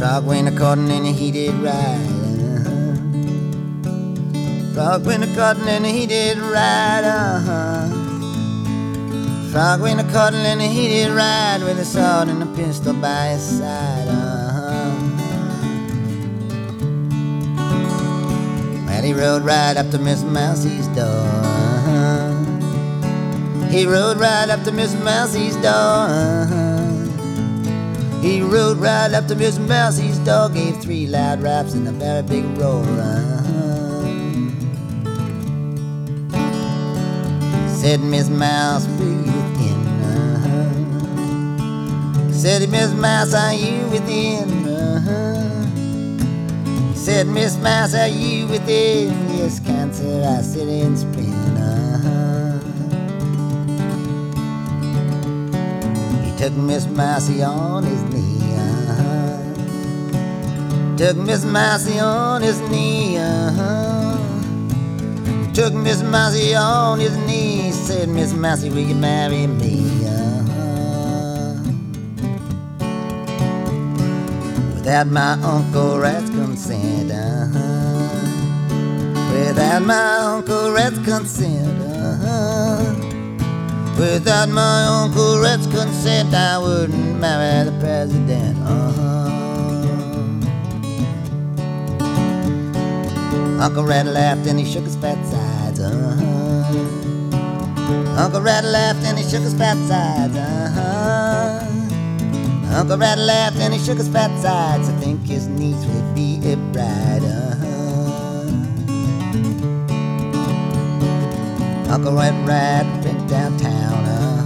Frog went a-courting and he did right. Frog went a-courting and he did right. Frog went a-courting and he did right with a sword and a pistol by his side. Well, he rode right up to Miss Mousie's door. He rode right up to Miss Mousie's door. He rode right up to Miss Mousie's door, gave 3 loud raps and a very big roar. Said Miss Mouse, breathe within. Said Miss Mouse, are you within? Said Miss Mouse, are you within? Yes, Cancer, I sit in spring. Took Miss Mousie on his knee. Took Miss Mousie on his knee. Took Miss Mousie on his knee. Said, Miss Mousie, will you marry me? Without my Uncle Rat's consent. Without my Uncle Rat's consent. Without my Uncle Rat's consent, I wouldn't marry the president. Uncle Rat laughed and he shook his fat sides. Uncle Rat laughed and he shook his fat sides. Uncle Rat laughed and he shook his fat sides. I think his niece would be a bride. Uncle Rat went downtown.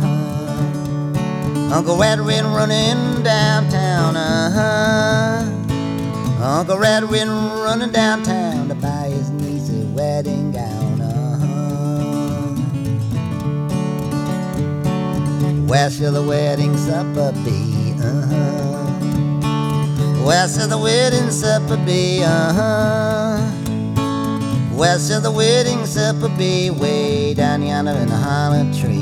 Uncle Rat went running downtown. Uncle Rat went running downtown to buy his niece a wedding gown. Where shall the wedding supper be? Where shall the wedding supper be? Where shall the wedding supper be? Way down yonder in the hollow tree.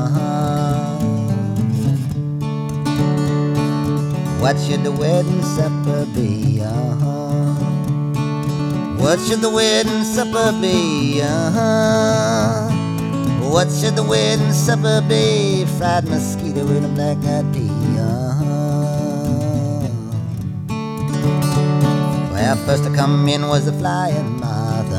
What should the wedding supper be? What should the wedding supper be? What should the wedding supper be? Fried mosquito with a black-eyed pea. Well, first to come in was the flying moth.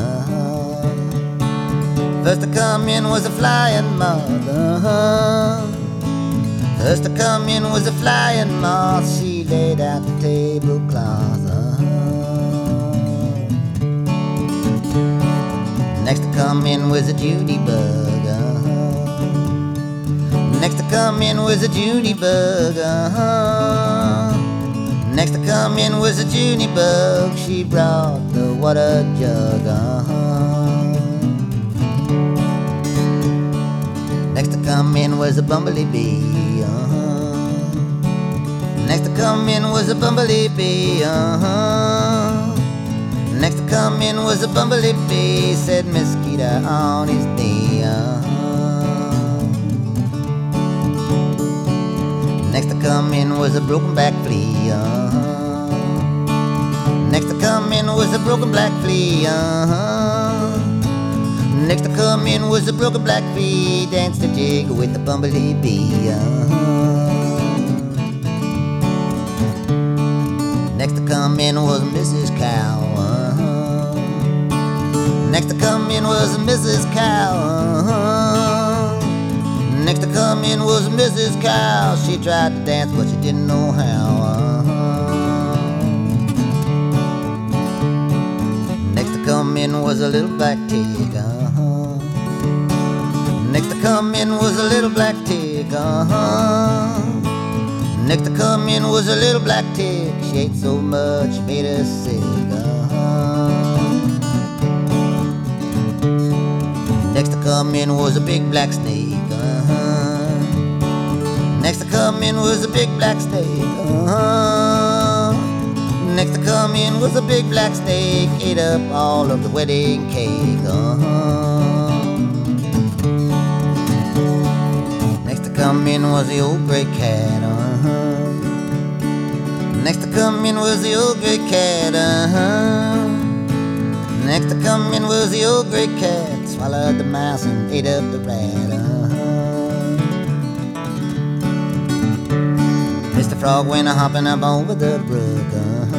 First to come in was a flying moth. First to come in was a flying moth. She laid out the tablecloth. Next to come in was a Judy bug. Next to come in was a Judy bug. Next to come in was a Judy bug. She brought the water jug. Next to come in was a bumblebee bee. Next to come in was a bumblebee bee. Next to come in was a bumblebee bee. Said mosquito on his knee. Next to come in was a broken back flea. Next to come in was a broken black flea. Next to come in was a broken black flea. Danced a jig with the bumblebee bee. Next to come in was Mrs. Cow. Next to come in was Mrs. Cow. Next to come in was Mrs. Cow. She tried to dance but she didn't know how. Next to come in was a little black tick. Next to come in was a little black tick. Next to come in was a little black tick. She ate so much she made her sick. Next to come in was a big black snake. Next to come in was a big black snake. Next to come in was a big black snake. Ate up all of the wedding cake. Next to come in was the old gray cat. Next to come in was the old gray cat, Next to come in was the old gray cat, swallowed the mouse and ate up the rat, Mr. Frog went a-hopping up over the brook,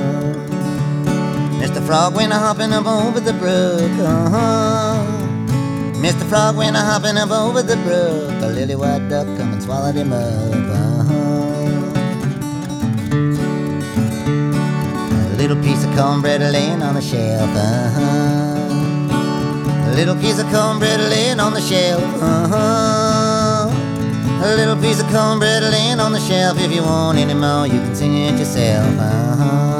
Mr. Frog went a-hopping up over the brook, Mr. Frog went a-hopping up over the brook. A lily white duck come and swallowed him up, A little piece of cornbread laying on the shelf, A little piece of cornbread laying on the shelf, A little piece of cornbread laying on the shelf. If you want any more, you can sing it yourself,